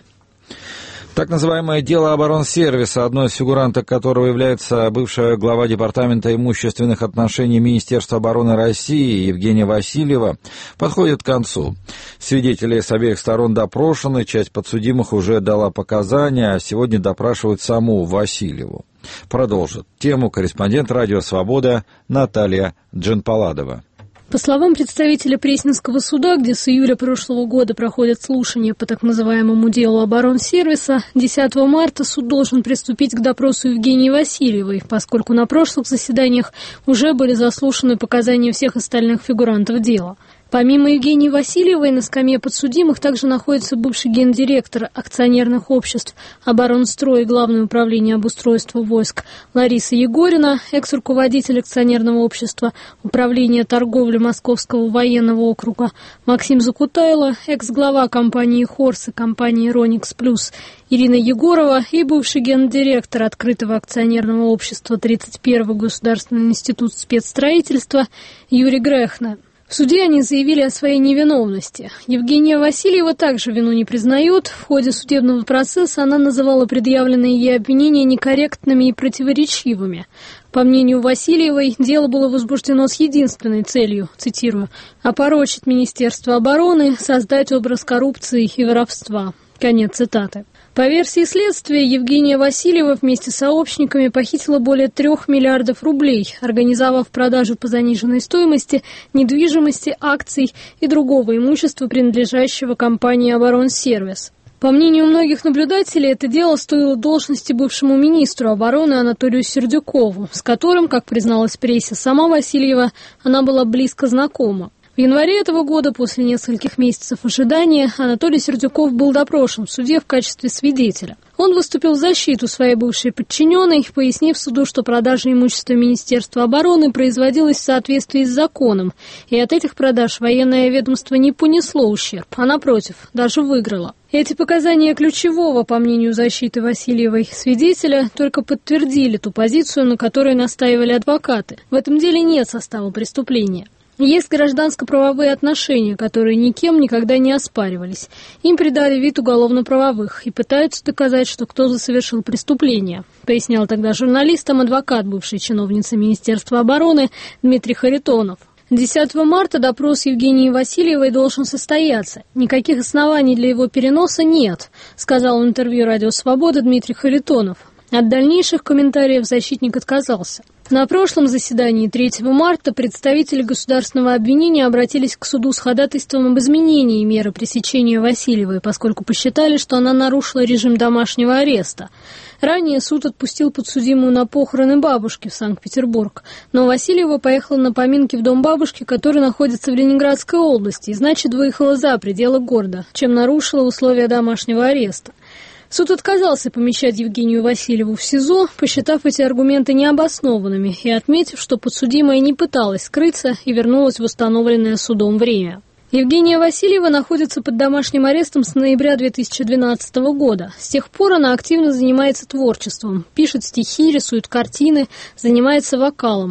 S1: Так называемое дело оборонсервиса, одной из фигуранток которого является бывшая глава Департамента имущественных отношений Министерства обороны России Евгения Васильева, подходит к концу. Свидетели с обеих сторон допрошены, часть подсудимых уже дала показания, а сегодня допрашивают саму Васильеву. Продолжит тему корреспондент «Радио Свобода» Наталья Джанпаладова.
S13: По словам представителя Пресненского суда, где с июля прошлого года проходят слушания по так называемому делу оборонсервиса, десятого марта суд должен приступить к допросу Евгении Васильевой, поскольку на прошлых заседаниях уже были заслушаны показания всех остальных фигурантов дела. Помимо Евгении Васильевой на скамье подсудимых также находится бывший гендиректор акционерных обществ «Оборонстрой» и Главное управление обустройства войск Лариса Егорина, экс-руководитель акционерного общества Управление торговли Московского военного округа Максим Закутайло, экс-глава компании «Хорс» и компании «Роникс Плюс» Ирина Егорова и бывший гендиректор открытого акционерного общества тридцать первый Государственный институт спецстроительства Юрий Грехна. В суде они заявили о своей невиновности. Евгения Васильева также вину не признает. В ходе судебного процесса она называла предъявленные ей обвинения некорректными и противоречивыми. По мнению Васильевой, дело было возбуждено с единственной целью, цитирую, «опорочить Министерство обороны, создать образ коррупции и воровства». Конец цитаты. По версии следствия, Евгения Васильева вместе с сообщниками похитила более трех миллиардов рублей, организовав продажу по заниженной стоимости недвижимости, акций и другого имущества, принадлежащего компании «Оборонсервис». По мнению многих наблюдателей, это дело стоило должности бывшему министру обороны Анатолию Сердюкову, с которым, как призналась прессе сама Васильева, она была близко знакома. В январе этого года, после нескольких месяцев ожидания, Анатолий Сердюков был допрошен в суде в качестве свидетеля. Он выступил в защиту своей бывшей подчиненной, пояснив суду, что продажа имущества Министерства обороны производилась в соответствии с законом, и от этих продаж военное ведомство не понесло ущерб, а, напротив, даже выиграло. Эти показания ключевого, по мнению защиты Васильевой, свидетеля только подтвердили ту позицию, на которой настаивали адвокаты. В этом деле нет состава преступления. Есть гражданско-правовые отношения, которые никем никогда не оспаривались. Им придали вид уголовно-правовых и пытаются доказать, что кто-то совершил преступление, пояснял тогда журналистам адвокат бывшей чиновницы Министерства обороны Дмитрий Харитонов. десятого марта допрос Евгении Васильевой должен состояться. Никаких оснований для его переноса нет, сказал в интервью «Радио Свобода» Дмитрий Харитонов. От дальнейших комментариев защитник отказался. На прошлом заседании третьего марта представители государственного обвинения обратились к суду с ходатайством об изменении меры пресечения Васильевой, поскольку посчитали, что она нарушила режим домашнего ареста. Ранее суд отпустил подсудимую на похороны бабушки в Санкт-Петербург, но Васильева поехала на поминки в дом бабушки, который находится в Ленинградской области, и, значит, выехала за пределы города, чем нарушила условия домашнего ареста. Суд отказался помещать Евгению Васильеву в СИЗО, посчитав эти аргументы необоснованными и отметив, что подсудимая не пыталась скрыться и вернулась в установленное судом время. Евгения Васильева находится под домашним арестом с ноября две тысячи двенадцатого года. С тех пор она активно занимается творчеством, пишет стихи, рисует картины, занимается вокалом.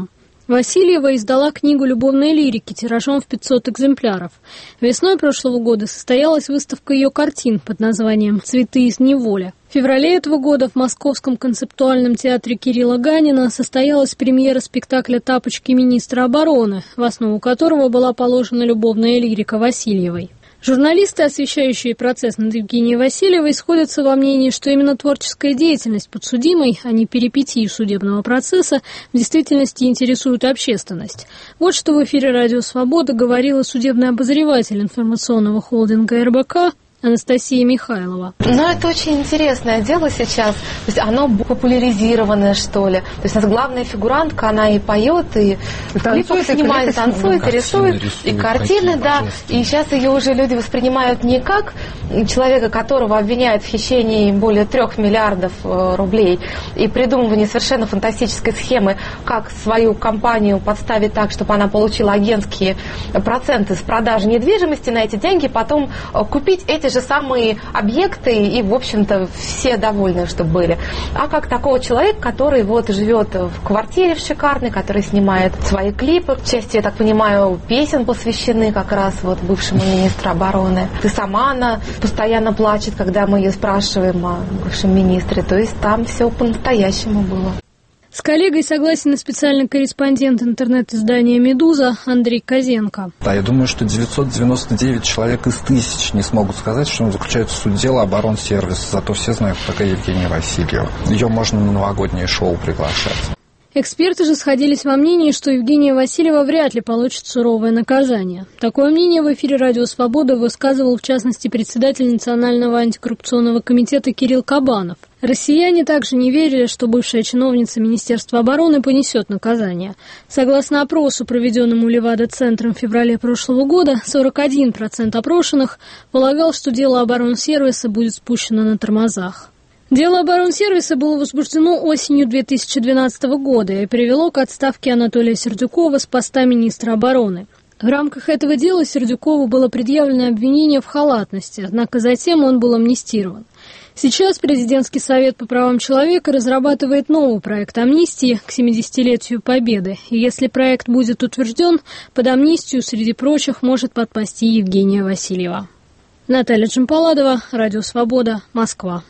S13: Васильева издала книгу любовной лирики тиражом в пятьсот экземпляров. Весной прошлого года состоялась выставка ее картин под названием «Цветы из неволи». В феврале этого года в Московском концептуальном театре Кирилла Ганина состоялась премьера спектакля «Тапочки министра обороны», в основу которого была положена любовная лирика Васильевой. Журналисты, освещающие процесс над Евгенией Васильевой, сходятся во мнении, что именно творческая деятельность подсудимой, а не перипетии судебного процесса, в действительности интересует общественность. Вот что в эфире «Радио Свобода» говорила судебный обозреватель информационного холдинга эр бэ ка Анастасия Михайлова.
S14: Ну, это очень интересное дело сейчас. То есть оно популяризированное, что ли. То есть у нас главная фигурантка, она и поет, и в клипах снимает, танцует, и рисует, и картины, да. И сейчас ее уже люди воспринимают не как человека, которого обвиняют в хищении более трех миллиардов рублей и придумывании совершенно фантастической схемы, как свою компанию подставить так, чтобы она получила агентские проценты с продажи недвижимости на эти деньги, потом купить эти же самые объекты, и, в общем-то, все довольны, что были. А как такого человека, который вот живет в квартире шикарной, который снимает свои клипы. Части, я так понимаю, песен посвящены как раз вот бывшему министру обороны. И сама она постоянно плачет, когда мы ее спрашиваем о бывшем министре. То есть там все по-настоящему было.
S13: С коллегой согласен и специальный корреспондент интернет-издания «Медуза» Андрей Козенко.
S15: Да, я думаю, что девятьсот девяносто девять человек из тысяч не смогут сказать, что он заключает в суть дела оборонсервис. Зато все знают, кто такая Евгения Васильева. Ее можно на новогоднее шоу приглашать.
S13: Эксперты же сходились во мнении, что Евгения Васильева вряд ли получит суровое наказание. Такое мнение в эфире «Радио Свобода» высказывал, в частности, председатель Национального антикоррупционного комитета Кирилл Кабанов. Россияне также не верили, что бывшая чиновница Министерства обороны понесет наказание. Согласно опросу, проведенному Левада-центром в феврале прошлого года, сорок один процент опрошенных полагал, что дело оборонсервиса будет спущено на тормозах. Дело оборонсервиса было возбуждено осенью две тысячи двенадцатого года и привело к отставке Анатолия Сердюкова с поста министра обороны. В рамках этого дела Сердюкову было предъявлено обвинение в халатности, однако затем он был амнистирован. Сейчас Президентский совет по правам человека разрабатывает новый проект амнистии к семидесятилетию Победы. И если проект будет утвержден, под амнистию, среди прочих, может подпасть и Евгения Васильева. Наталья Джампаладова, Радио Свобода, Москва.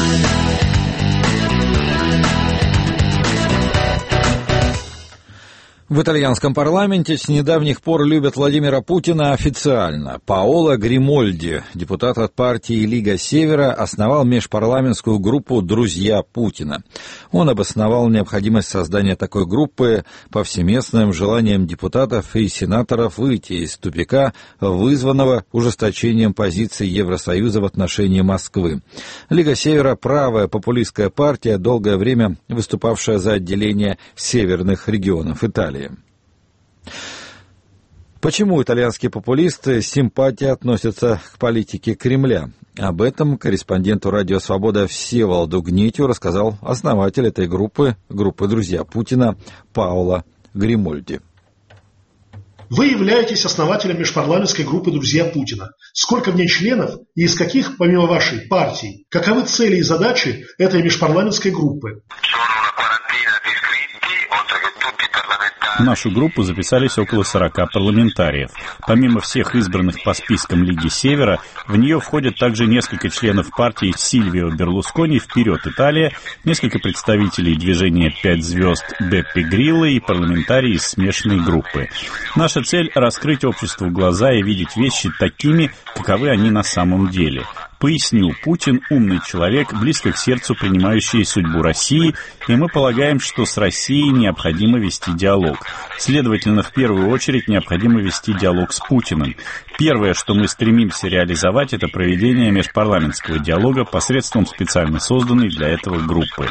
S1: В итальянском парламенте с недавних пор любят Владимира Путина официально. Паоло Гримольди, депутат от партии «Лига Севера», основал межпарламентскую группу «Друзья Путина». Он обосновал необходимость создания такой группы повсеместным желанием депутатов и сенаторов выйти из тупика, вызванного ужесточением позиций Евросоюза в отношении Москвы. «Лига Севера» — правая популистская партия, долгое время выступавшая за отделение северных регионов Италии. Почему итальянские популисты с симпатией относятся к политике Кремля? Об этом корреспонденту «Радио Свобода» Всеволоду Гнитю рассказал основатель этой группы, группы «Друзья Путина» Паоло Гримольди.
S16: Вы являетесь основателем межпарламентской группы «Друзья Путина». Сколько в ней членов и из каких, помимо вашей партии? Каковы цели и задачи этой межпарламентской группы?
S17: В нашу группу записались около сорока парламентариев. Помимо всех избранных по спискам Лиги Севера, в нее входят также несколько членов партии Сильвио Берлускони «Вперед, Италия», несколько представителей движения «Пять звезд» Беппи Грилло и парламентарии из смешанной группы. Наша цель — раскрыть обществу глаза и видеть вещи такими, каковы они на самом деле. Поясню, Путин — умный человек, близко к сердцу принимающий судьбу России, и мы полагаем, что с Россией необходимо вести диалог. Следовательно, в первую очередь необходимо вести диалог с Путиным. Первое, что мы стремимся реализовать, это проведение межпарламентского диалога посредством специально созданной для этого группы.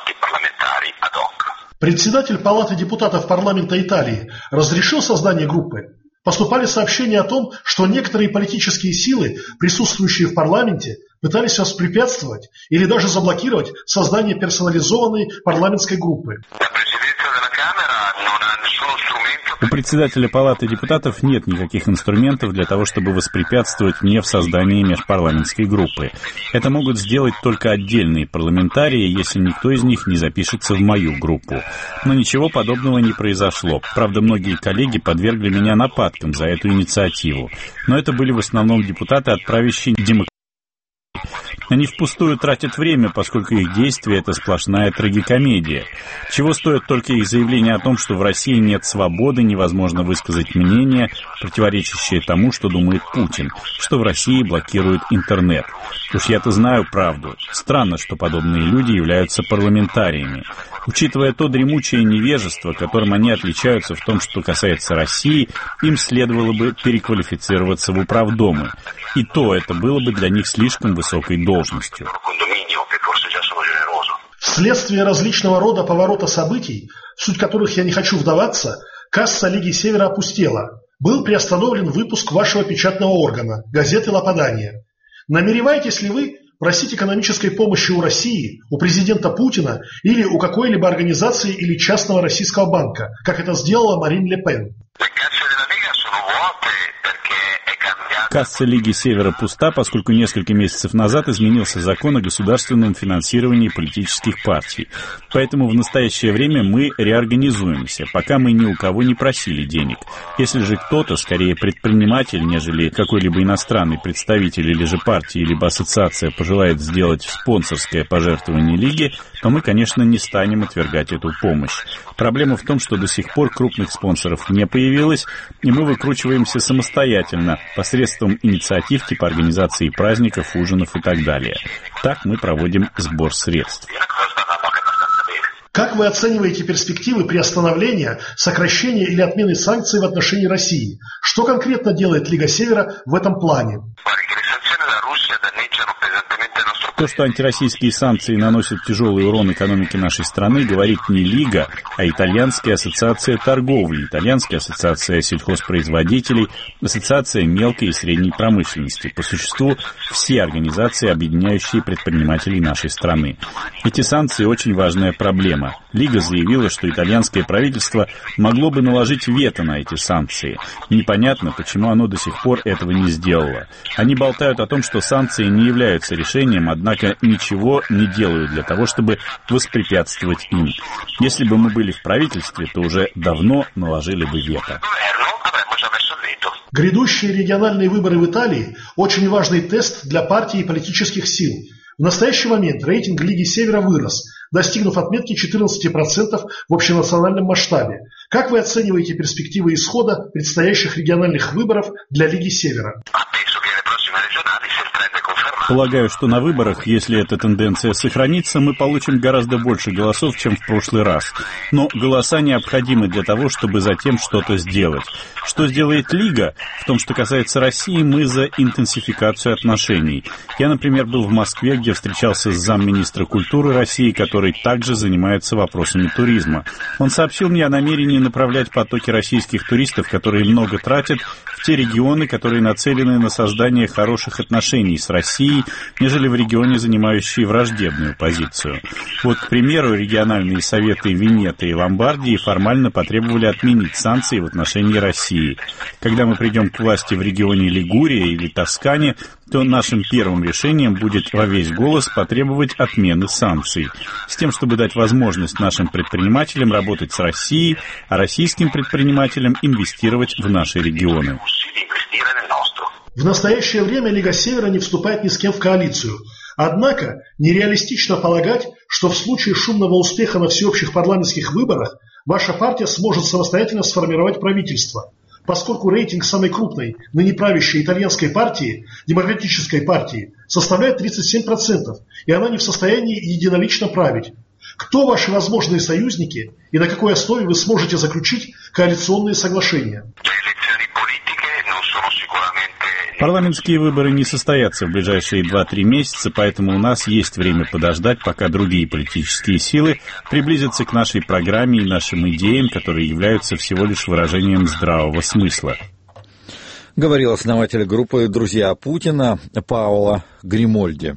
S16: Председатель Палаты депутатов парламента Италии разрешил создание группы. Поступали сообщения о том, что некоторые политические силы, присутствующие в парламенте, пытались воспрепятствовать или даже заблокировать создание персонализованной парламентской группы.
S17: У председателя Палаты депутатов нет никаких инструментов для того, чтобы воспрепятствовать мне в создании межпарламентской группы. Это могут сделать только отдельные парламентарии, если никто из них не запишется в мою группу. Но ничего подобного не произошло. Правда, многие коллеги подвергли меня нападкам за эту инициативу. Но это были в основном депутаты от правящей демократии. Они впустую тратят время, поскольку их действие — это сплошная трагикомедия. Чего стоит только их заявление о том, что в России нет свободы, невозможно высказать мнение, противоречащее тому, что думает Путин, что в России блокируют интернет. Уж я-то знаю правду. Странно, что подобные люди являются парламентариями. Учитывая то дремучее невежество, которым они отличаются в том, что касается России, им следовало бы переквалифицироваться в управдомы. И то это было бы для них слишком высокой должностью.
S16: Вследствие различного рода поворота событий, в суть которых я не хочу вдаваться, касса Лиги Севера опустела. Был приостановлен выпуск вашего печатного органа, газеты «Лападание». Намереваетесь ли вы просить экономической помощи у России, у президента Путина или у какой-либо организации или частного российского банка, как это сделала Марин Ле Пен?
S17: Касса Лиги Севера пуста, поскольку несколько месяцев назад изменился закон о государственном финансировании политических партий. Поэтому в настоящее время мы реорганизуемся, пока мы ни у кого не просили денег. Если же кто-то, скорее предприниматель, нежели какой-либо иностранный представитель или же партия, либо ассоциация пожелает сделать спонсорское пожертвование Лиги, то мы, конечно, не станем отвергать эту помощь. Проблема в том, что до сих пор крупных спонсоров не появилось, и мы выкручиваемся самостоятельно, посредством инициатив типа организации праздников, ужинов и так далее. Так мы проводим сбор средств.
S16: Как вы оцениваете перспективы приостановления, сокращения или отмены санкций в отношении России? Что конкретно делает Лига Севера в этом плане?
S17: То, что антироссийские санкции наносят тяжелый урон экономике нашей страны, говорит не Лига, а Итальянская ассоциация торговли, Итальянская ассоциация сельхозпроизводителей, Ассоциация мелкой и средней промышленности. По существу, все организации, объединяющие предпринимателей нашей страны. Эти санкции очень важная проблема. Лига заявила, что итальянское правительство могло бы наложить вето на эти санкции. Непонятно, почему оно до сих пор этого не сделало. Они болтают о том, что санкции не являются решением, однако Однако ничего не делают для того, чтобы воспрепятствовать им. Если бы мы были в правительстве, то уже давно наложили бы вето.
S16: Грядущие региональные выборы в Италии – очень важный тест для партий и политических сил. В настоящий момент рейтинг Лиги Севера вырос, достигнув отметки четырнадцать процентов в общенациональном масштабе. Как вы оцениваете перспективы исхода предстоящих региональных выборов для Лиги Севера?
S17: Полагаю, что на выборах, если эта тенденция сохранится, мы получим гораздо больше голосов, чем в прошлый раз. Но голоса необходимы для того, чтобы затем что-то сделать. Что сделает Лига? В том, что касается России, мы за интенсификацию отношений. Я, например, был в Москве, где встречался с замминистра культуры России, который также занимается вопросами туризма. Он сообщил мне о намерении направлять потоки российских туристов, которые много тратят, в те регионы, которые нацелены на создание хороших отношений с Россией, нежели в регионе, занимающие враждебную позицию. Вот, к примеру, региональные советы Венеты и Ломбардии формально потребовали отменить санкции в отношении России. Когда мы придем к власти в регионе Лигурия или Тоскане, то нашим первым решением будет во весь голос потребовать отмены санкций, с тем, чтобы дать возможность нашим предпринимателям работать с Россией, а российским предпринимателям инвестировать в наши регионы.
S16: В настоящее время Лига Севера не вступает ни с кем в коалицию. Однако нереалистично полагать, что в случае шумного успеха на всеобщих парламентских выборах ваша партия сможет самостоятельно сформировать правительство, поскольку рейтинг самой крупной, ныне правящей итальянской партии, Демократической партии, составляет тридцать семь процентов, и она не в состоянии единолично править. Кто ваши возможные союзники и на какой основе вы сможете заключить коалиционные соглашения?
S17: Парламентские выборы не состоятся в ближайшие два-три месяца, поэтому у нас есть время подождать, пока другие политические силы приблизятся к нашей программе и нашим идеям, которые являются всего лишь выражением здравого смысла.
S1: Говорил основатель группы «Друзья Путина» Паоло Гримольди.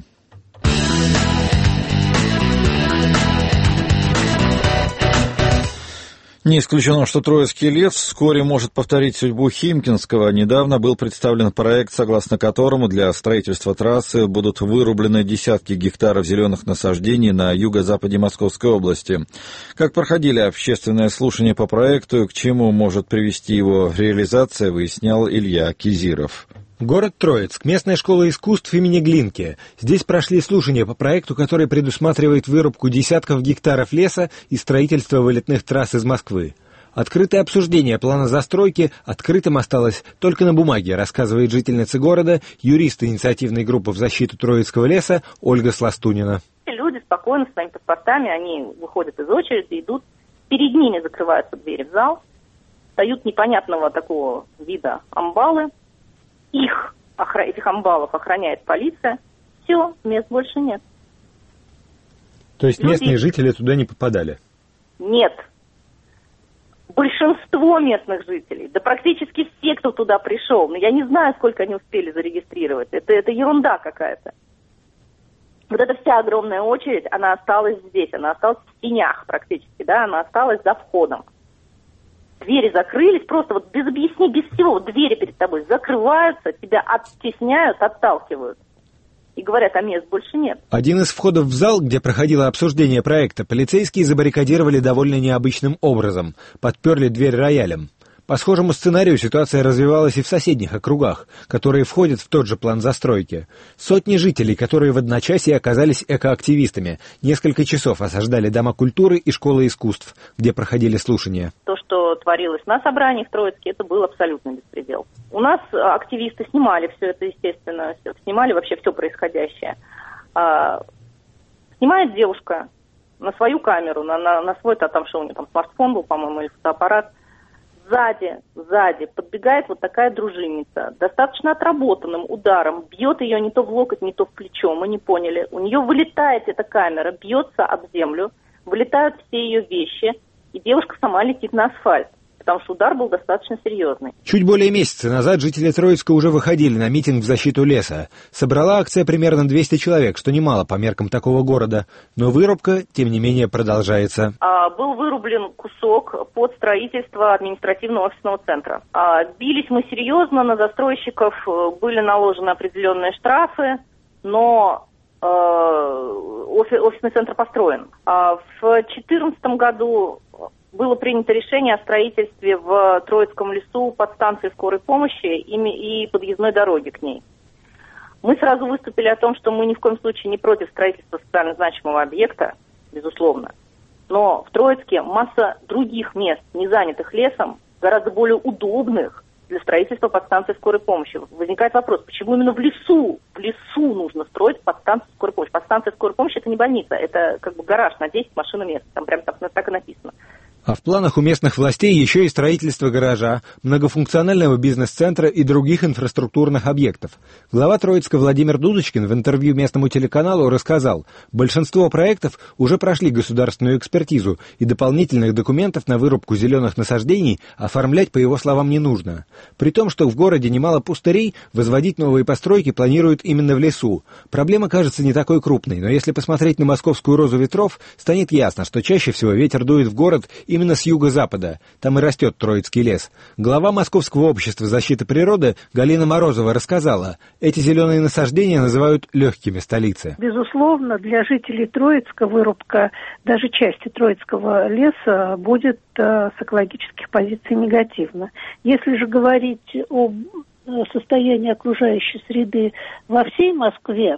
S1: Не исключено, что Троицкий лес вскоре может повторить судьбу Химкинского. Недавно был представлен проект, согласно которому для строительства трассы будут вырублены десятки гектаров зеленых насаждений на юго-западе Московской области. Как проходили общественные слушания по проекту и к чему может привести его реализация, выяснял Илья Кизиров.
S18: Город Троицк, местная школа искусств имени Глинки. Здесь прошли слушания по проекту, который предусматривает вырубку десятков гектаров леса и строительство вылетных трасс из Москвы. Открытое обсуждение плана застройки открытым осталось только на бумаге, рассказывает жительница города, юрист инициативной группы в защиту Троицкого леса Ольга Сластунина.
S19: Люди спокойно с своими паспортами, они выходят из очереди, идут, перед ними закрываются двери в зал, встают непонятного такого вида амбалы. Их, этих амбалов охраняет полиция. Все, мест больше нет.
S18: То есть Люди... местные жители туда не попадали?
S19: Нет. Большинство местных жителей, да практически все, кто туда пришел, но я не знаю, сколько они успели зарегистрировать. Это, это ерунда какая-то. Вот эта вся огромная очередь, она осталась здесь, она осталась в тенях практически, да, она осталась за входом. Двери закрылись, просто вот без объяснений, без всего, вот двери перед тобой закрываются, тебя оттесняют, отталкивают. И говорят, а мест больше нет.
S18: Один из входов в зал, где проходило обсуждение проекта, полицейские забаррикадировали довольно необычным образом. Подперли дверь роялем. По схожему сценарию ситуация развивалась и в соседних округах, которые входят в тот же план застройки. Сотни жителей, которые в одночасье оказались экоактивистами, несколько часов осаждали дома культуры и школы искусств, где проходили слушания.
S19: То, что творилось на собраниях в Троицке, это был абсолютный беспредел. У нас активисты снимали все это, естественно, снимали вообще все происходящее. Снимает девушка на свою камеру, на, на, на свой, там что у нее там смартфон был, по-моему, или фотоаппарат. Сзади, сзади подбегает вот такая дружинница, достаточно отработанным ударом, бьет ее не то в локоть, не то в плечо, мы не поняли. У нее вылетает эта камера, бьется об землю, вылетают все ее вещи, и девушка сама летит на асфальт, потому что удар был достаточно серьезный.
S18: Чуть более месяца назад жители Троицка уже выходили на митинг в защиту леса. Собрала акция примерно двести человек, что немало по меркам такого города. Но вырубка, тем не менее, продолжается.
S19: А, был вырублен кусок под строительство административного офисного центра. А, бились мы серьезно, на застройщиков были наложены определенные штрафы, но э, офис, офисный центр построен. А, в две тысячи четырнадцатом году было принято решение о строительстве в Троицком лесу подстанции скорой помощи и подъездной дороги к ней. Мы сразу выступили о том, что мы ни в коем случае не против строительства социально значимого объекта, безусловно. Но в Троицке масса других мест, не занятых лесом, гораздо более удобных для строительства подстанции скорой помощи. Возникает вопрос, почему именно в лесу, в лесу нужно строить подстанцию скорой помощи? Подстанция скорой помощи — это не больница, это как бы гараж на десять машин мест, там прям так, так и написано.
S18: А в планах у местных властей еще и строительство гаража, многофункционального бизнес-центра и других инфраструктурных объектов. Глава Троицка Владимир Дудочкин в интервью местному телеканалу рассказал, большинство проектов уже прошли государственную экспертизу, и дополнительных документов на вырубку зеленых насаждений оформлять, по его словам, не нужно. При том, что в городе немало пустырей, возводить новые постройки планируют именно в лесу. Проблема кажется не такой крупной, но если посмотреть на московскую розу ветров, станет ясно, что чаще всего ветер дует в город именно с юго-запада. Там и растет Троицкий лес. Глава Московского общества защиты природы Галина Морозова рассказала, эти зеленые насаждения называют легкими столицы.
S20: Безусловно, для жителей Троицка вырубка даже части Троицкого леса будет э, с экологических позиций негативна. Если же говорить об состоянии окружающей среды во всей Москве,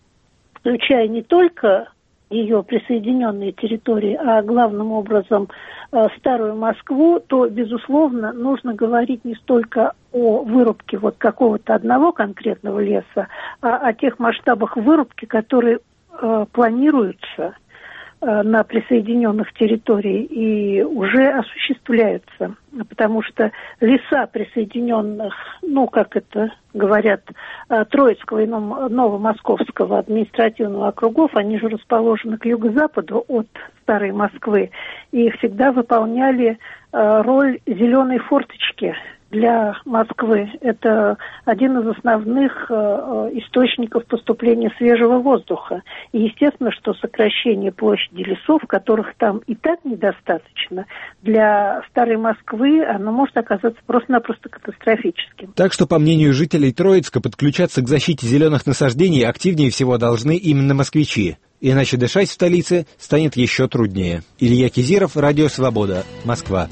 S20: включая не только ее присоединенные территории, а главным образом э, Старую Москву, то, безусловно, нужно говорить не столько о вырубке вот какого-то одного конкретного леса, а о тех масштабах вырубки, которые э, планируются э, на присоединенных территориях и уже осуществляются. Потому что леса присоединенных, ну, как это говорят, Троицкого и Новомосковского административного округов, они же расположены к юго-западу от Старой Москвы, и всегда выполняли роль зеленой форточки для Москвы. Это один из основных источников поступления свежего воздуха. И естественно, что сокращение площади лесов, которых там и так недостаточно, для старой Москвы оно может оказаться просто-напросто катастрофическим.
S18: Так что, по мнению жителей Троицка, подключаться к защите зеленых насаждений активнее всего должны именно москвичи. Иначе дышать в столице станет еще труднее. Илья Кизиров, Радио Свобода, Москва.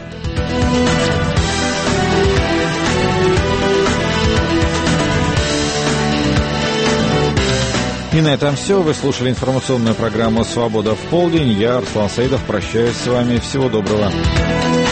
S1: И на этом все. Вы слушали информационную программу «Свобода в полдень». Я, Арслан Саидов, прощаюсь с вами. Всего доброго.